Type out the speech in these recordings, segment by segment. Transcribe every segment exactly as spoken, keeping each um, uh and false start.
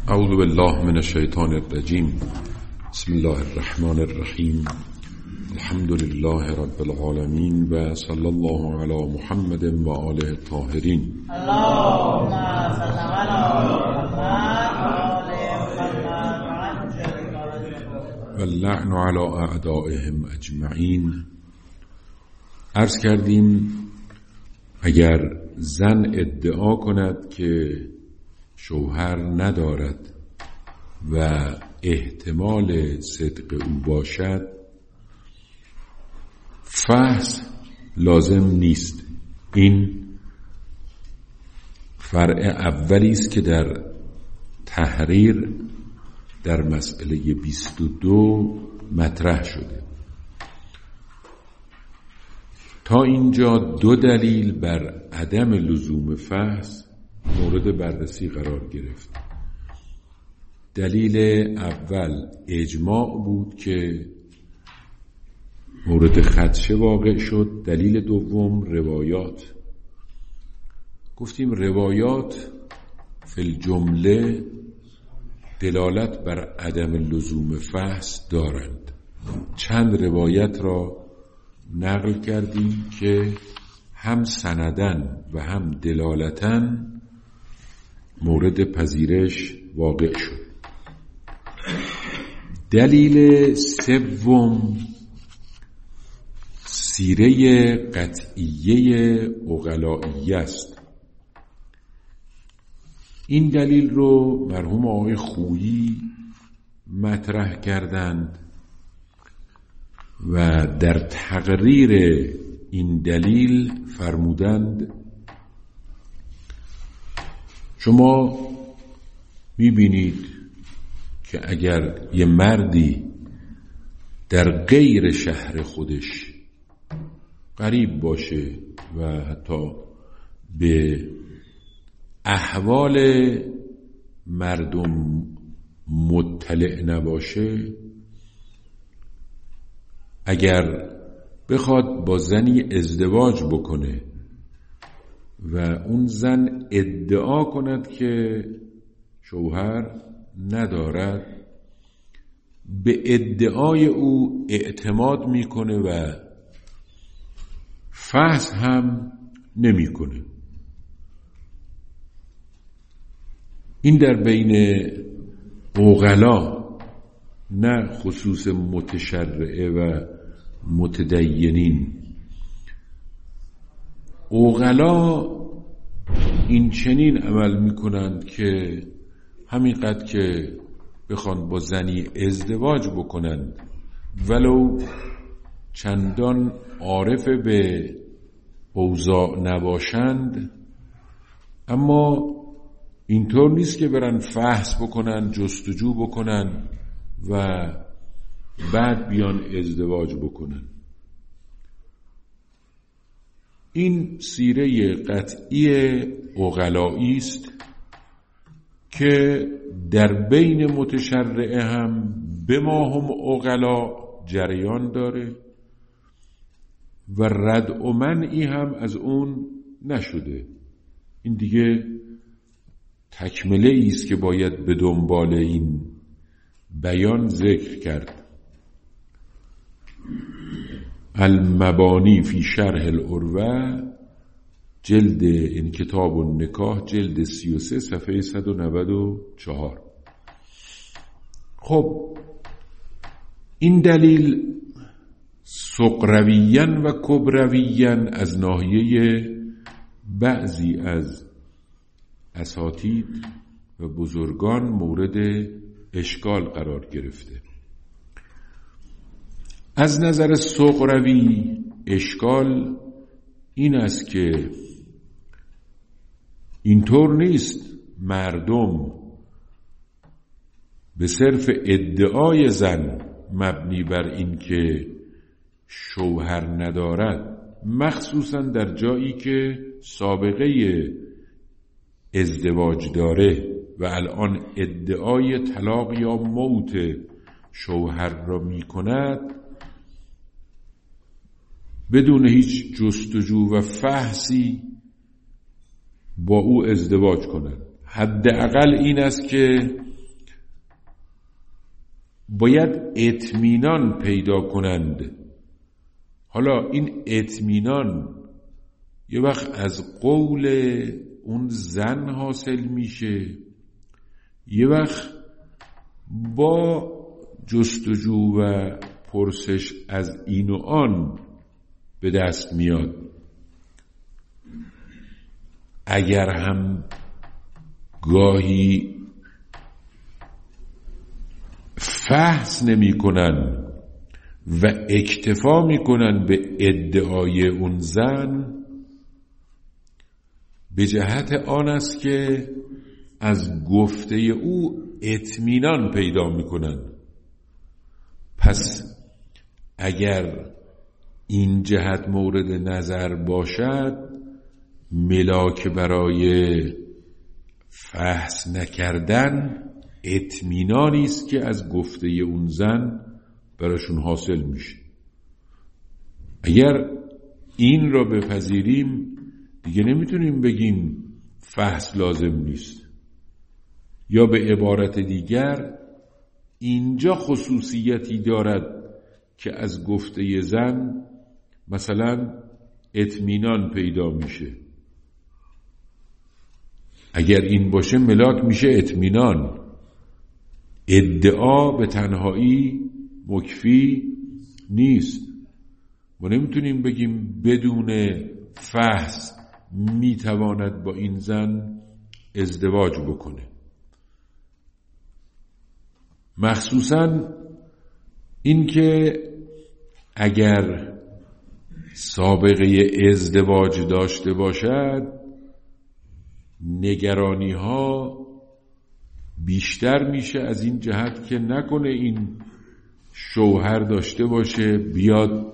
اعوذ بالله من الشیطان الرجیم. بسم الله الرحمن الرحیم. الحمد لله رب العالمین و صلی الله علی محمد و آله الطاهرین. اللهم صل علی محمد و اللعن علی اعدائهم اجمعین. عرض کردیم اگر زن ادعا کند که شوهر ندارد و احتمال صدق او باشد، فحص لازم نیست. این فرع اولی است که در تحریر در مسئله بیست و دو مطرح شده. تا اینجا دو دلیل بر عدم لزوم فحص مورد بررسی قرار گرفت. دلیل اول اجماع بود که مورد خدشه واقع شد. دلیل دوم روایات. گفتیم روایات فی الجمله دلالت بر عدم لزوم فحص دارند. چند روایت را نقل کردیم که هم سندن و هم دلالتن مورد پذیرش واقع شد. دلیل سوم سیره قطعیه عقلائیه است. این دلیل رو مرحوم آقای خویی مطرح کردند و در تقریر این دلیل فرمودند شما میبینید که اگر یه مردی در غیر شهر خودش غریب باشه و حتی به احوال مردم مطلع نباشه، اگر بخواد با زنی ازدواج بکنه و اون زن ادعا کند که شوهر ندارد، به ادعای او اعتماد میکنه و فحص هم نمیکنه. این در بین عقلا، نه خصوص متشرعه و متدینین. عقلا این چنین عمل میکنند که همینقدر که بخوان با زنی ازدواج بکنند ولو چندان عارف به اوضاع نباشند، اما اینطور نیست که برن فحص بکنن، جستجو بکنن و بعد بیان ازدواج بکنن. این سیره قطعی عقلایی است که در بین متشرعه هم به ما هم عقلا جریان داره و رد و منعی هم از اون نشده. این دیگه تکمله است که باید به دنبال این بیان ذکر کرد. المبانی فی شرح العروة، جلد این کتاب النکاح، جلد سی و سه صفحه صد و نود و چهار. خب این دلیل سقرویاً و کبرویاً از ناحیه بعضی از اساتید و بزرگان مورد اشکال قرار گرفته. از نظر سقروی اشکال این است که اینطور نیست مردم به صرف ادعای زن مبنی بر این که شوهر ندارد، مخصوصا در جایی که سابقه ازدواج داره و الان ادعای طلاق یا موت شوهر را می کند، بدون هیچ جستجو و فحصی با او ازدواج کنند. حداقل این است که باید اطمینان پیدا کنند. حالا این اطمینان یه وقت از قول اون زن حاصل میشه، یه وقت با جستجو و پرسش از این و آن به دست میاد. اگر هم گاهی فحص نمی کنن و اکتفا می کنن به ادعای اون زن، به جهت آن است که از گفته او اطمینان پیدا می کنن. پس اگر این جهت مورد نظر باشد، ملاک برای فحص نکردن اطمینانی است که از گفته اون زن براشون حاصل میشه. اگر این را بپذیریم دیگه نمیتونیم بگیم فحص لازم نیست. یا به عبارت دیگر اینجا خصوصیتی دارد که از گفته زن مثلا اطمینان پیدا میشه. اگر این باشه ملاک میشه اطمینان. ادعا به تنهایی مکفی نیست. ما نمیتونیم بگیم بدون فحص میتواند با این زن ازدواج بکنه. مخصوصاً این که اگر سابقه ازدواج داشته باشد، نگرانی ها بیشتر میشه از این جهت که نکنه این شوهر داشته باشه بیاد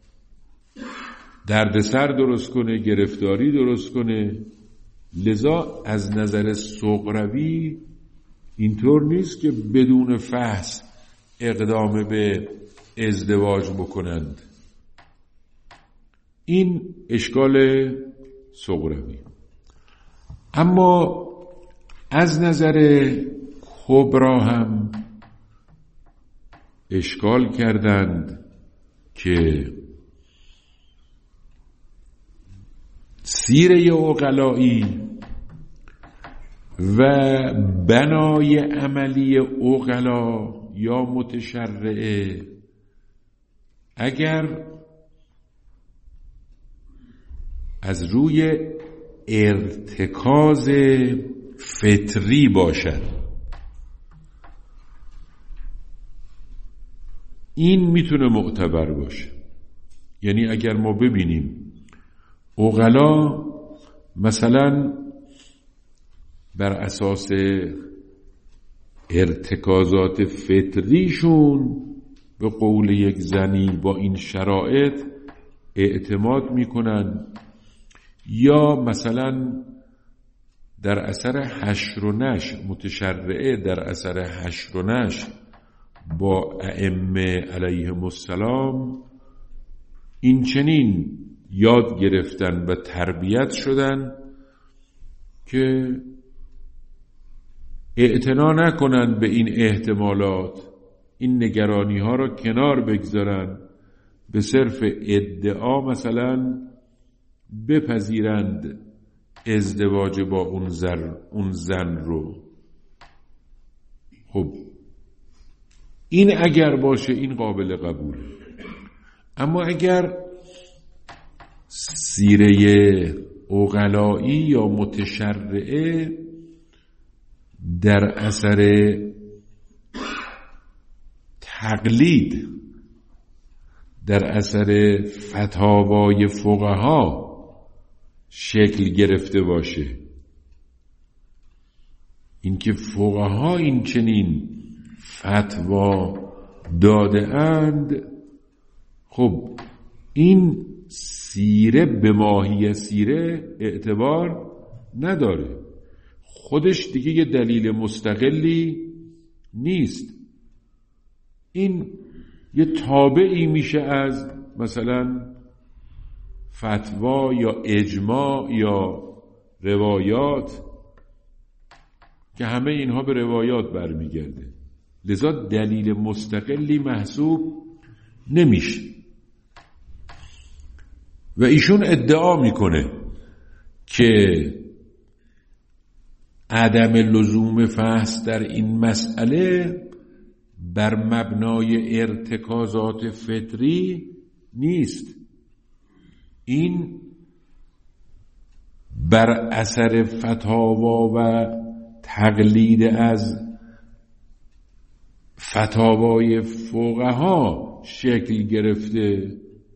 دردسر درست کنه، گرفتاری درست کنه. لذا از نظر سغروی اینطور نیست که بدون فحص اقدام به ازدواج بکنند. این اشکال سغروی. اما از نظر کبرا هم اشکال کردند که سیره عقلایی و بنای عملی عقلا یا متشرعه اگر از روی ارتکاز فطری باشد، این میتونه معتبر باشه. یعنی اگر ما ببینیم عقلا مثلا بر اساس ارتکازات فطریشون به قول یک زنی با این شرایط اعتماد میکنن، یا مثلا در اثر حشر و نشر، متشرعه در اثر حشر و نشر با ائمه علیهم السلام این چنین یاد گرفتن و تربیت شدن که اعتنا نکنن به این احتمالات، این نگرانی ها را کنار بگذارن، به صرف ادعا مثلا بپذیرند ازدواج با اون زن, اون زن رو. خب این اگر باشه این قابل قبوله. اما اگر سیره عقلایی یا متشرعه در اثر تقلید، در اثر فتاوای فقها شکل گرفته باشه، اینکه فقها این چنین فتوا داده اند، خب این سیره به ماهی سیره اعتبار نداره، خودش دیگه یه دلیل مستقلی نیست. این یه تابعی میشه از مثلا فتوا یا اجماع یا روایات که همه اینها به روایات برمیگرده. لذا دلیل مستقلی محسوب نمیشه. و ایشون ادعا میکنه که عدم لزوم فحص در این مسئله بر مبنای ارتکازات فطری نیست، این بر اثر فتاوا و تقلید از فتاوای فقها شکل گرفته.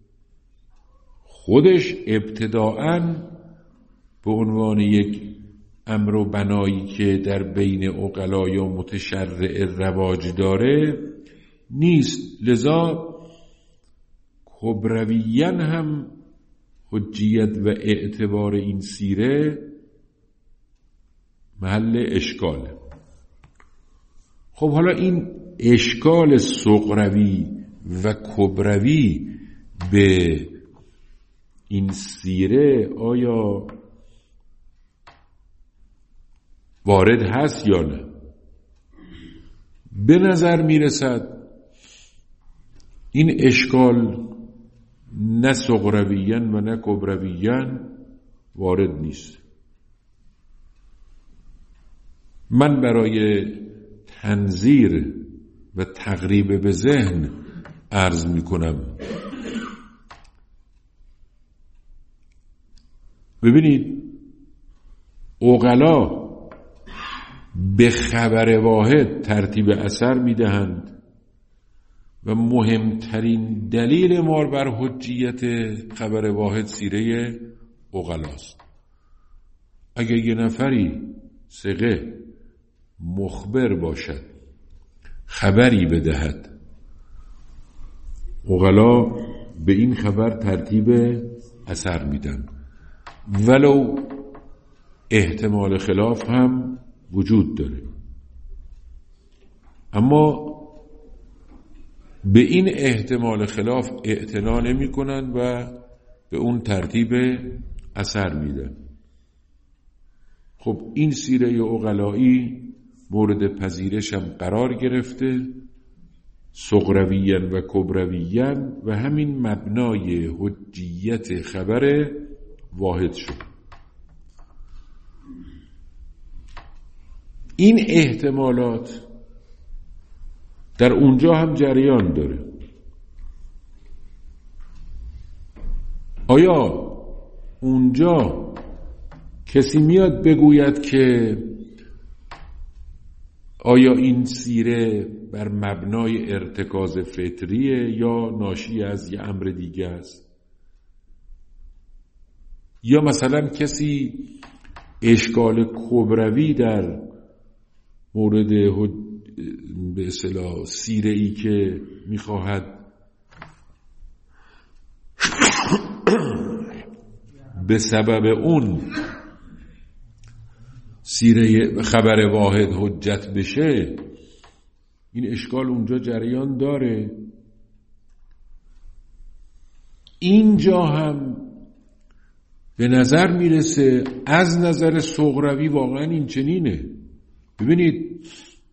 خودش ابتداءً به عنوان یک امر و بنایی که در بین عقلا یا متشرع رواج داره نیست. لذا کبرویاً هم حجیت و اعتبار این سیره محل اشکاله. خب حالا این اشکال صغروی و کبروی به این سیره آیا وارد هست یا نه؟ به نظر میرسد این اشکال نه صغرویاً و نه کبرویاً وارد نیست. من برای تنظیر و تقریب به ذهن عرض می کنم. ببینید عقلا به خبر واحد ترتیب اثر می دهند و مهمترین دلیل ما بر حجیت خبر واحد سیره عقلاست. اگر یه نفری ثقه مخبر باشد خبری بدهد، عقلا به این خبر ترتیب اثر میدن ولو احتمال خلاف هم وجود داره، اما به این احتمال خلاف اعتنا نمی کنند و به اون ترتیب اثر میدن. خب این سیره عقلایی مورد پذیرش هم قرار گرفته، صغرویاً و کبرویاً، و همین مبنای حجیت خبر واحد شد. این احتمالات در اونجا هم جریان داره. آیا اونجا کسی میاد بگوید که آیا این سیره بر مبنای ارتکاز فطریه یا ناشی از یه امر دیگه است؟ یا مثلا کسی اشکال کبروی در مورد به اصطلاح سیره ای که میخواهد به سبب اون سیره خبر واحد حجت بشه، این اشکال اونجا جریان داره. اینجا هم به نظر میرسه از نظر صغروی واقعا این چنینه. ببینید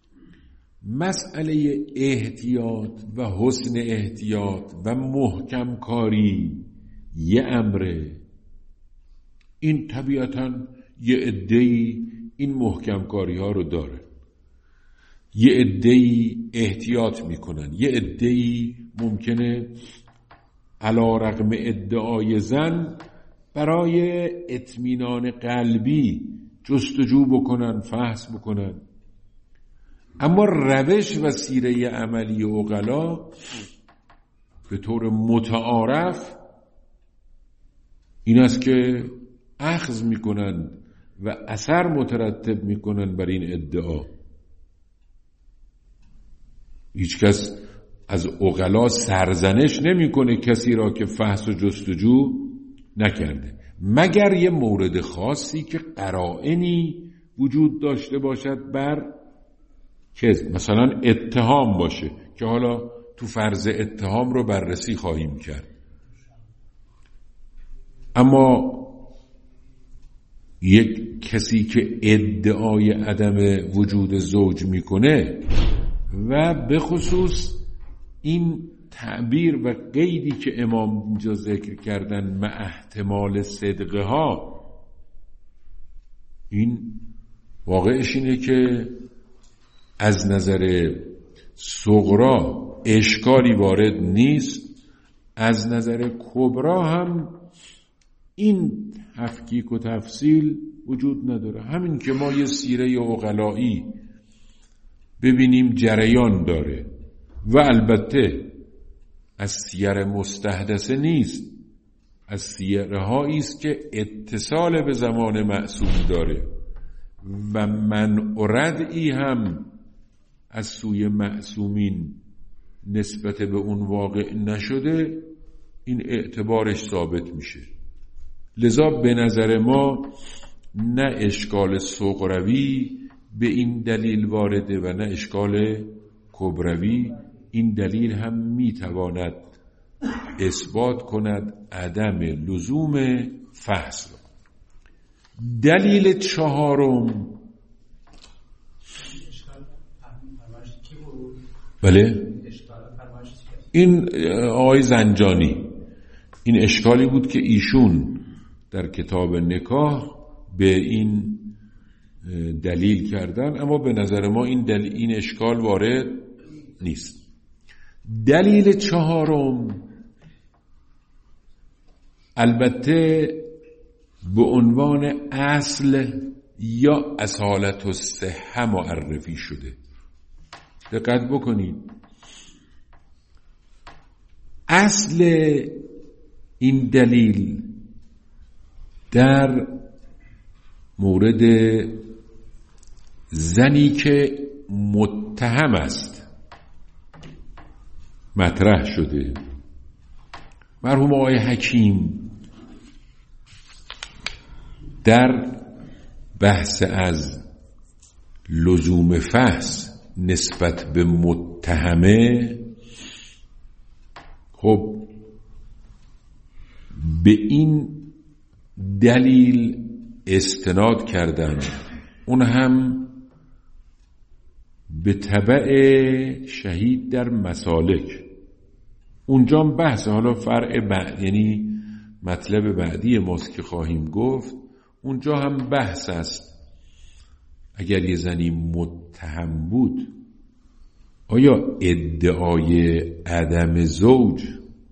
مسئله احتیاط و حسن احتیاط و محکم کاری یه امره، این طبیعتاً یه عده‌ای این محکم کاری ها رو داره، یه عده‌ای احتیاط میکنن، یه عده‌ای ممکنه علی رغم ادعای زن برای اطمینان قلبی جستجو بکنن، فحص بکنن. اما روش و سیره عملی عقلا به طور متعارف این است که اخذ میکنن و اثر مترتب میکنن بر این ادعا. هیچ کس از عقلا سرزنش نمیکنه کسی را که فحص و جستجو نکرده، مگر یه مورد خاصی که قرائنی وجود داشته باشد بر کذب، مثلا اتهام باشه که حالا تو فرض اتهام رو بررسی خواهیم کرد. اما یک کسی که ادعای عدم وجود زوج میکنه و به خصوص این تعبیر و قیدی که امام اینجا ذکر کردن مع احتمال صدقه ها، این واقعش اینه که از نظر صغرا اشکالی وارد نیست، از نظر کبرا هم این تفکیک و تفصیل وجود نداره. همین که ما یه سیره عقلایی ببینیم جریان داره و البته از سیر مستحدثه نیست، از سیره هایی است که اتصال به زمان معصوم داره و منع و ردعی هم از سوی معصومین نسبت به اون واقع نشده، این اعتبارش ثابت میشه. لذا به نظر ما نه اشکال صغروی به این دلیل وارده و نه اشکال کبروی. این دلیل هم میتواند اثبات کند عدم لزوم فحص. دلیل چهارم، بله این آقای زنجانی، این اشکالی بود که ایشون در کتاب نکاح به این دلیل کردن، اما به نظر ما این دلیل این اشکال وارد نیست. دلیل چهارم البته به عنوان اصل یا اصالت الصحه معرفی شده. دقت بکنید، اصل این دلیل در مورد زنی که متهم است مطرح شده. مرحوم آقای حکیم در بحث از لزوم فحص نسبت به متهمه، خب به این دلیل استناد کردن، اون هم به تبع شهید در مسالک. اونجا هم بحث، حالا فرع بعد یعنی مطلب بعدی ماست که خواهیم گفت، اونجا هم بحث است اگر یه زنی متهم بود آیا ادعای عدم زوج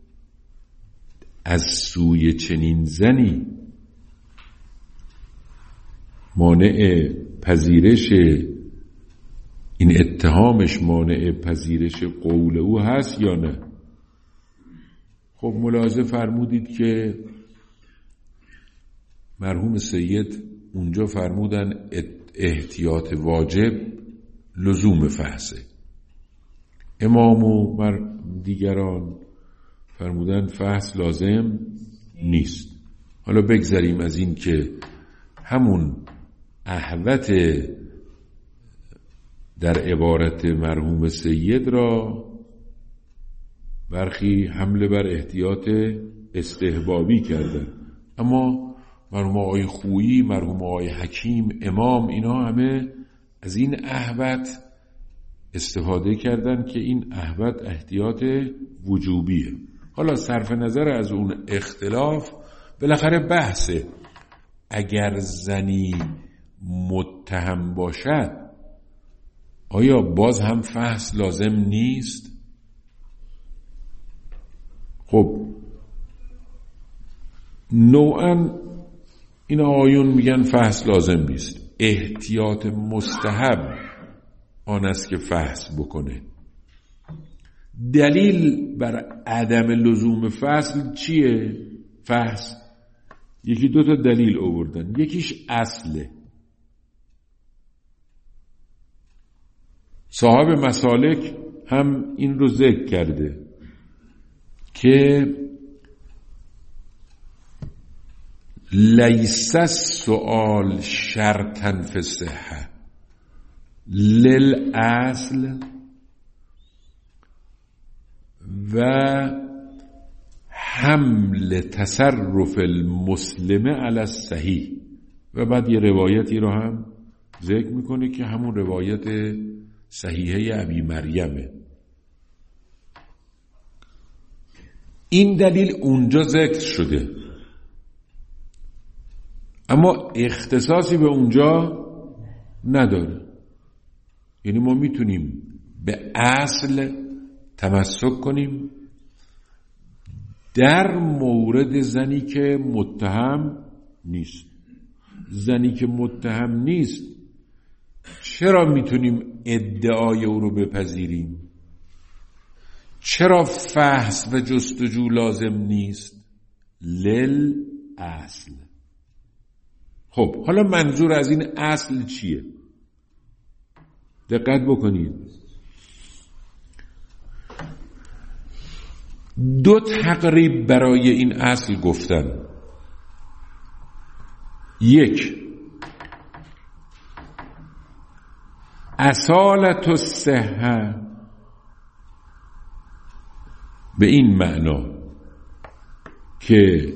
از سوی چنین زنی مانع پذیرش این اتهامش مانع پذیرش قول او هست یا نه؟ خب ملاحظه فرمودید که مرحوم سید اونجا فرمودن احتیاط واجب لزوم فحصه، امام و دیگران فرمودن فحص لازم نیست. حالا بگذاریم از این که همون احوت در عبارت مرحوم سید را برخی حمله بر احتیاط استحبابی کردن، اما مرحوم آقای خویی، مرحوم آقای حکیم، امام، اینا همه از این احوت استفاده کردن که این احوت احتیاط وجوبیه. حالا صرف نظر از اون اختلاف، بالاخره بحثه اگر زنی متهم باشد آیا باز هم فحص لازم نیست؟ خب نوعاً این آیون میگن فحص لازم نیست، احتیاط مستحب آن است که فحص بکنه. دلیل بر عدم لزوم فحص چیه؟ فحص یکی دو تا دلیل آوردن، یکیش اصله. صاحب مسالک هم این رو ذکر کرده که لیس السؤال شرطا فی الصحة للاصل و حمل تصرف المسلم علی الصحیح. و بعد یه روایتی رو هم ذکر میکنه که همون روایت صحیحه ابی مریمه. این دلیل اونجا ذکر شده، اما اختصاصی به اونجا نداره. یعنی ما میتونیم به اصل تمسک کنیم در مورد زنی که متهم نیست. زنی که متهم نیست چرا میتونیم ادعای او رو بپذیریم؟ چرا فحص و جستجو لازم نیست؟ لل اصل. خب حالا منظور از این اصل چیه؟ دقت بکنید. دو تقریب برای این اصل گفتن. یک، اصالت الصحه به این معنا که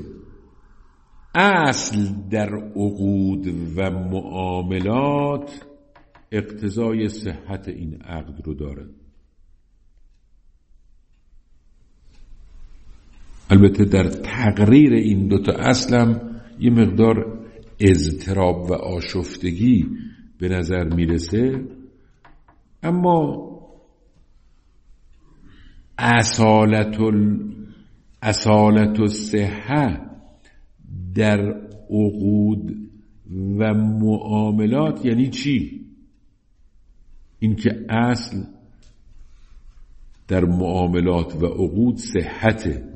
اصل در عقود و معاملات اقتضای صحت این عقد رو داره. البته در تقریر این دوتا اصلم یه مقدار اضطراب و آشفتگی به نظر میرسه، اما اصالت اصالت الصحه در عقود و معاملات یعنی چی؟ این که اصل در معاملات و عقود صحته.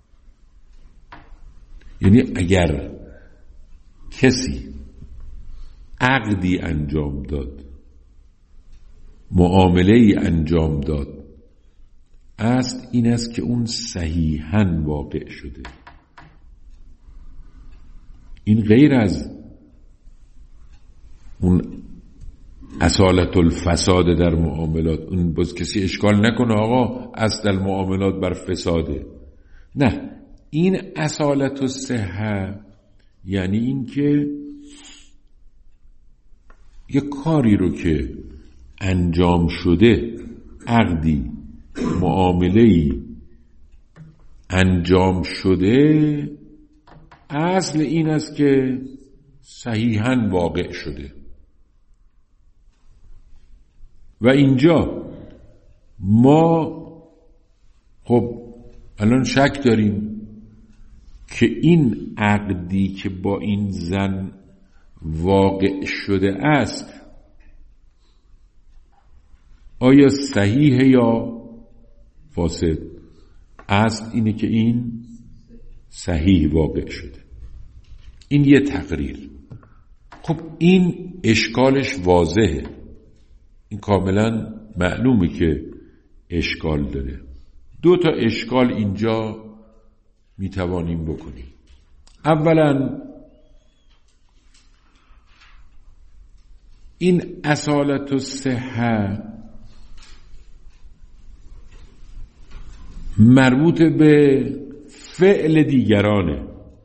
یعنی اگر کسی عقدی انجام داد، معامله‌ای انجام داد، اصل این است که اون صحیحاً واقع شده. این غیر از اون اصالت الفساد در معاملات. اون باز کسی اشکال نکنه آقا اصل در معاملات بر فساده. نه، این اصالت الصحه یعنی این که یک کاری رو که انجام شده، عقدی، معامله‌ای انجام شده، اصل این است که صحیحاً واقع شده. و اینجا ما خب الان شک داریم که این عقدی که با این زن واقع شده است آیا صحیحه یا فاسد؟ اصل اینه که این صحیح واقع شده. این یه تقریر. خب این اشکالش واضحه، این کاملا معلومه که اشکال داره. دو تا اشکال اینجا میتوانیم بکنیم. اولا این اصالت الصحه مربوط به فعل دیگرانه.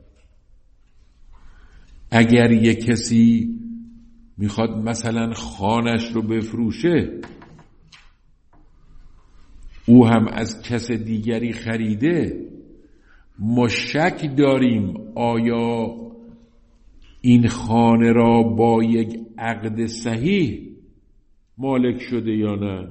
اگر یک کسی میخواد مثلا خانش رو بفروشه، او هم از کس دیگری خریده، ما شک داریم آیا این خانه را با یک عقد صحیح مالک شده یا نه.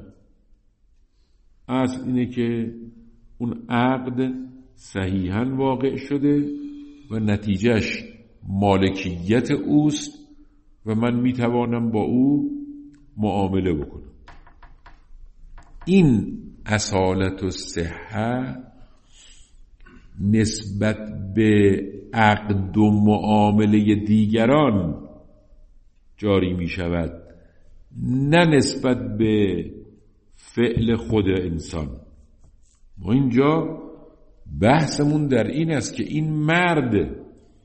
اصل اینه که اون عقد صحیحاً واقع شده و نتیجهش مالکیت اوست و من میتوانم با او معامله بکنم. این اصالت الصحه نسبت به عقد و معامله دیگران جاری می شود، نه نسبت به فعل خود انسان. ما اینجا بحثمون در این است که این مرد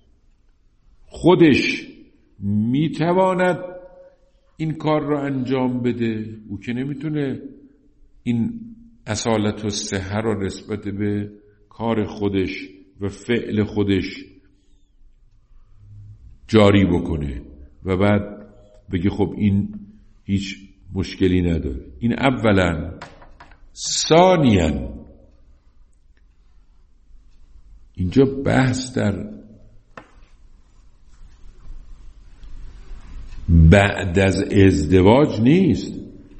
خودش میتواند این کار رو انجام بده، او که نمیتونه این اصالت الصحه رو نسبت به کار خودش و فعل خودش جاری بکنه و بعد بگه خب این هیچ مشکلی نداره. این اولا. ثانیاً اینجا بحث در بعد از ازدواج نیست،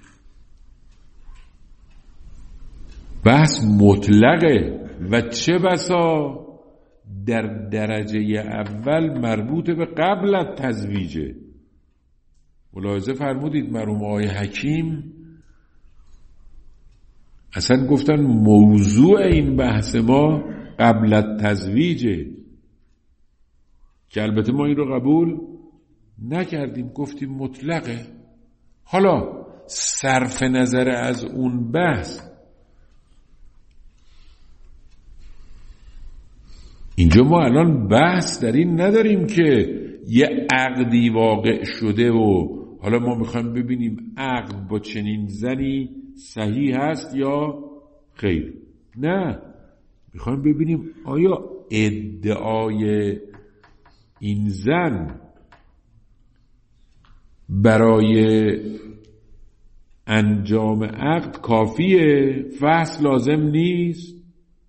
بحث مطلقه و چه بسا در درجه اول مربوط به قبل از تزویجه. ملاحظه فرمودید مرحوم آقای حکیم اصلا گفتن موضوع این بحث ما قبل از تزویجه، که البته ما این رو قبول نکردیم، گفتیم مطلقه. حالا صرف نظر از اون بحث، اینجا ما الان بحث در این نداریم که یه عقدی واقع شده و حالا ما میخوایم ببینیم عقد با چنین زنی صحیح هست یا خیر. نه، میخوایم ببینیم آیا ادعای این زن برای انجام عقد کافیه، فحص لازم نیست.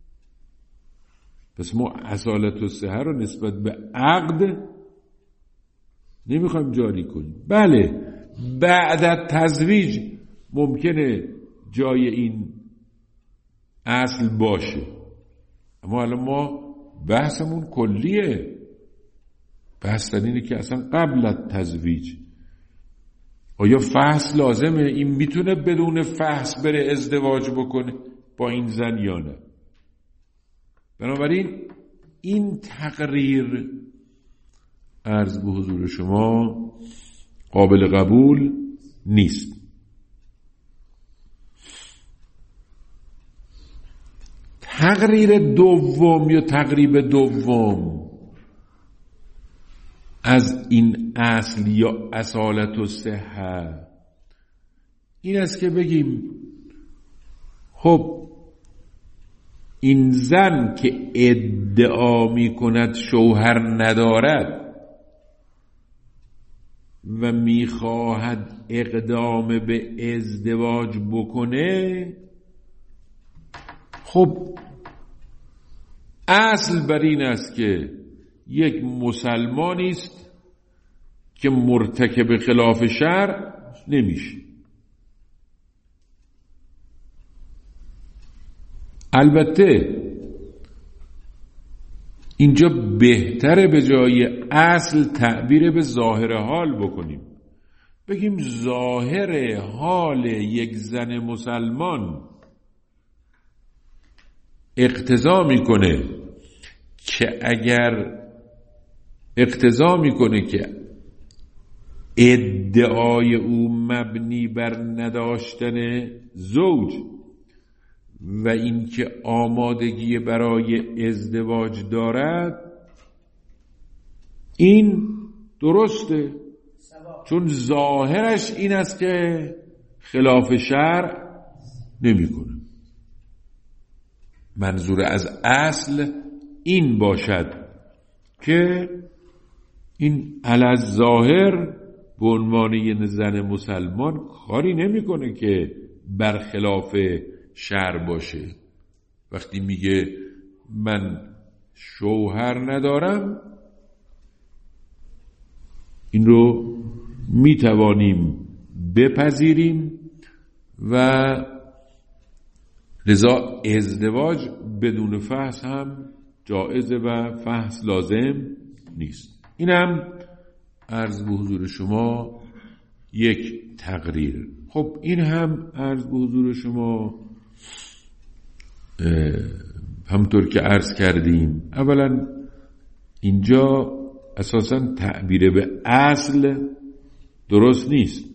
پس ما اصالت الصحه رو نسبت به عقد نمیخوایم جاری کنیم. بله بعد از تزویج ممکنه جای این اصل باشه، اما الان ما بحثمون کلیه. بحث در اینه که اصلا قبل از تزویج آیا فحص لازمه؟ این میتونه بدون فحص بره ازدواج بکنه با این زن یا نه؟ بنابراین این تقریر عرض به حضور شما قابل قبول نیست. تقریر دوم یا تقریب دوم از این اصل یا اصالت الصحه این است که بگیم خب این زن که ادعا می کند شوهر ندارد و می خواهد اقدام به ازدواج بکنه، خب اصل بر این است که یک مسلمانی است که مرتکب خلاف شرع نمیشه. البته اینجا بهتره به جای اصل تعبیر به ظاهر حال بکنیم، بگیم ظاهر حال یک زن مسلمان اقتضا میکنه که اگر اقتضا میکنه که ادعای او مبنی بر نداشتن زوج و اینکه آمادگی برای ازدواج دارد، این درسته، چون ظاهرش این است که خلاف شرع نمیکنه. منظور از اصل این باشد که این علی ظاهر به عنوان یه زن مسلمان کاری نمیکنه که برخلاف شرع باشه. وقتی میگه من شوهر ندارم، این رو میتوانیم بپذیریم و لذا ازدواج بدون فحص هم جائزه و فحص لازم نیست. اینم عرض به حضور شما یک تقریر. خب این هم عرض به حضور شما همطور که عرض کردیم، اولا اینجا اساساً تعبیر به اصل درست نیست.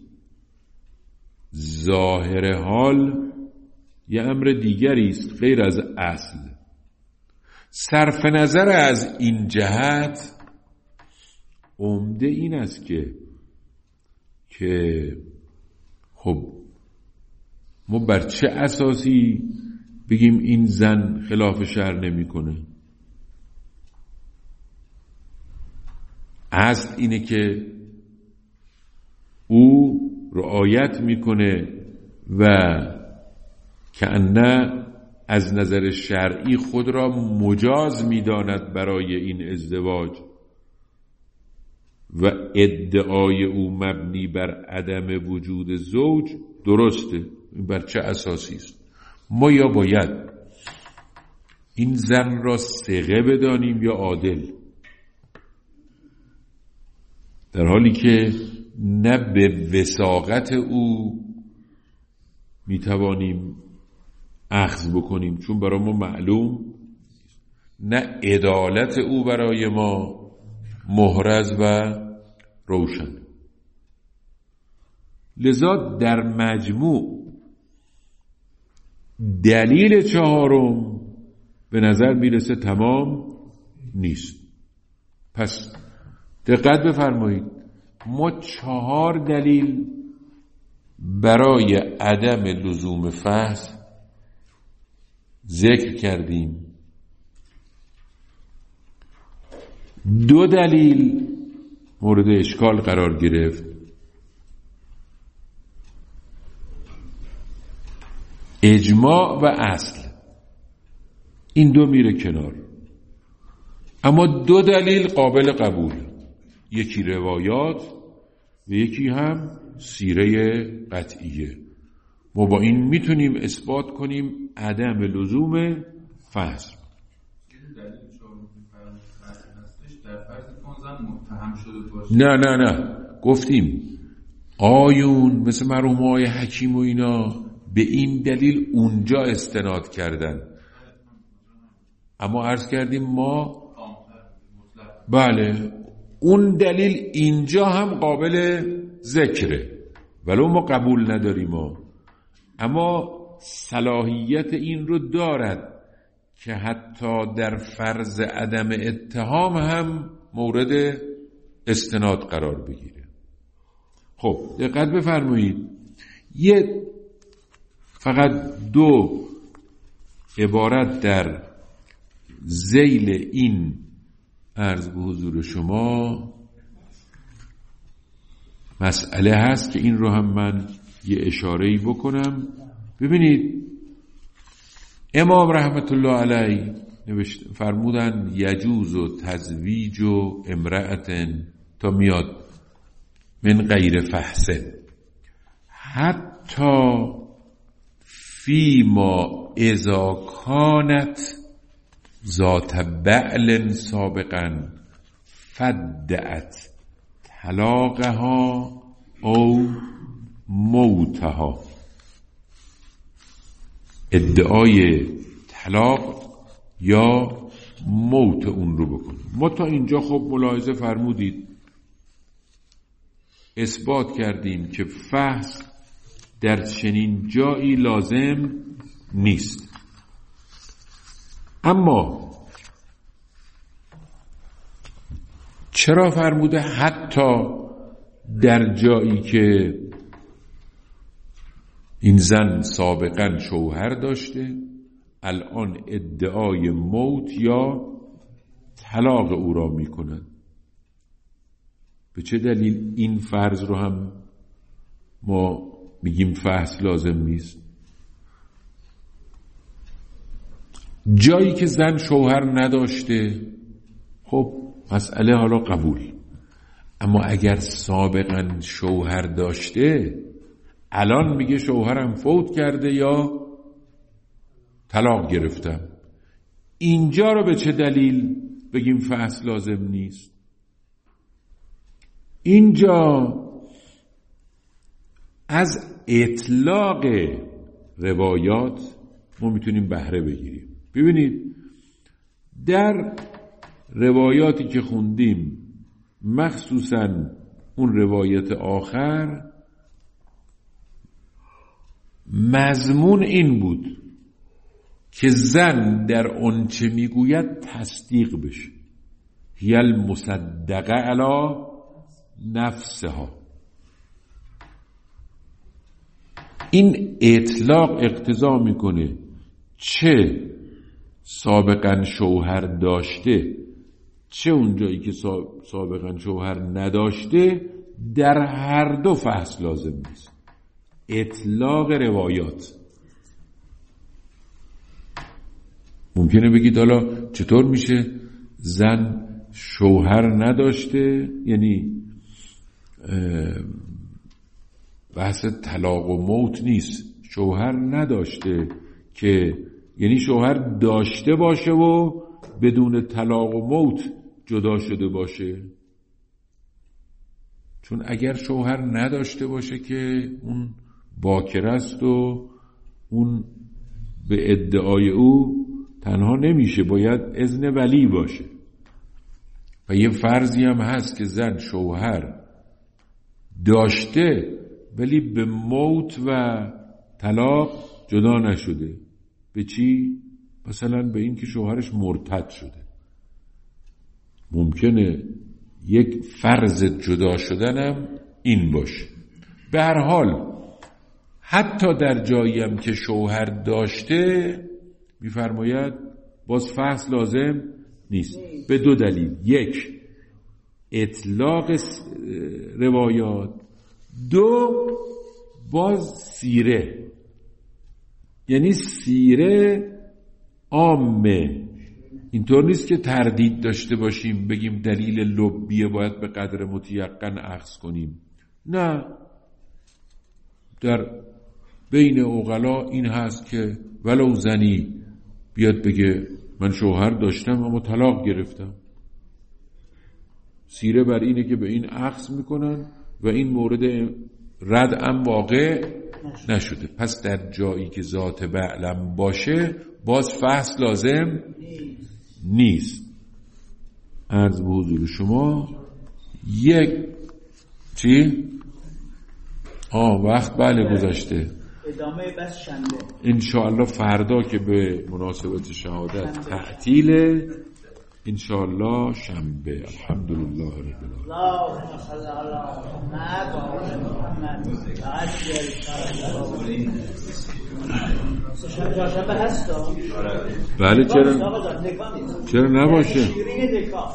ظاهر حال یه امر دیگری است غیر از اصل. صرف نظر از این جهت عمده این است که که خب ما بر چه اساسی بگیم این زن خلاف شرع نمیکنه؟ اصل اینه که او رعایت میکنه و کأنه از نظر شرعی خود را مجاز میداند برای این ازدواج و ادعای او مبنی بر عدم وجود زوج درسته. بر چه اساسی است؟ ما یا باید این زن را ثقه بدانیم یا عادل، در حالی که نه به وثاقت او میتوانیم اخذ بکنیم چون برای ما معلوم، نه عدالت او برای ما محرز و روشن. لذا در مجموع دلیل چهارم به نظر میرسه تمام نیست. پس دقت بفرمایید، ما چهار دلیل برای عدم لزوم فحص ذکر کردیم. دو دلیل مورد اشکال قرار گرفت. اجماع و اصل، این دو میره کنار. اما دو دلیل قابل قبول، یکی روایات و یکی هم سیره قطعیه. ما با این میتونیم اثبات کنیم عدم لزوم فحص. نه نه نه گفتیم آیون مثل مرحوم آقای حکیم و اینا به این دلیل اونجا استناد کردن، اما عرض کردیم ما بله اون دلیل اینجا هم قابل ذکره ولو ما قبول نداریم ما. اما صلاحیت این رو دارد که حتی در فرض عدم اتهام هم مورد استناد قرار بگیره. خب دقت بفرمایید، یه فقط دو عبارت در ذیل این عرض به حضور شما مسئله هست که این رو هم من یه اشاره‌ای بکنم. ببینید امام رحمت الله علیه نوشت فرمودن یجوز و تزویج و امرأتن تا میاد من غیر فحصه حتی فیما اذا کانت ذات بعل سابقا فدعت طلاقها او موتها. ادعای طلاق یا موت اون رو بکنه. ما تا اینجا خب ملاحظه فرمودید اثبات کردیم که فحص در چنین جایی لازم نیست. اما چرا فرموده حتی در جایی که این زن سابقا شوهر داشته الان ادعای موت یا طلاق او را میکنن؟ به چه دلیل این فرض رو هم ما میگیم فحص لازم نیست؟ جایی که زن شوهر نداشته خب مسئله حالا قبول، اما اگر سابقا شوهر داشته الان میگه شوهرم فوت کرده یا طلاق گرفتم، اینجا رو به چه دلیل بگیم فحص لازم نیست؟ اینجا از اطلاق روایات ما میتونیم بهره بگیریم. ببینید در روایاتی که خوندیم مخصوصا اون روایت آخر مضمون این بود که زن در آنچه میگوید تصدیق بشه، هی المصدقه علی نفسها. این اطلاق اقتضا میکنه چه سابقا شوهر داشته چه اونجایی که سابقا شوهر نداشته در هر دو فحص لازم نیست. اطلاق روایات. ممکنه بگید حالا چطور میشه زن شوهر نداشته، یعنی بحث طلاق و موت نیست، شوهر نداشته که یعنی شوهر داشته باشه و بدون طلاق و موت جدا شده باشه. چون اگر شوهر نداشته باشه که اون باکر است و اون به ادعای او تنها نمیشه، باید اذن ولی باشه. و یه فرضی هم هست که زن شوهر داشته ولی به موت و طلاق جدا نشده. به چی؟ مثلا به این که شوهرش مرتد شده. ممکنه یک فرض جدا شدنم این باشه. به هر حال حتی در جایی هم که شوهر داشته میفرماید باز فحص لازم نیست، به دو دلیل: یک، اطلاق روایات، دو، باز سیره. یعنی سیره عامه، اینطور نیست که تردید داشته باشیم بگیم دلیل لبیه باید به قدر متیقن اخذ کنیم. نه، در بین عقلا این هست که ولو زنی بیاد بگه من شوهر داشتم اما طلاق گرفتم، سیره بر اینه که به این اخذ میکنن و این مورد رد هم واقع نشده. پس در جایی که ذات بعلم باشه باز فحص لازم نیست. عرض به حضور شما یک چی؟ آه وقت بله گذشته. ادامه بس شنبه انشاءالله فردا که به مناسبت شهادت تعطیله، انشاءالله شنبه. الحمدلله رب العالمین. اللهم صل علی محمد و آل محمد. شنبه هست؟ بله چرا چرا نباشه؟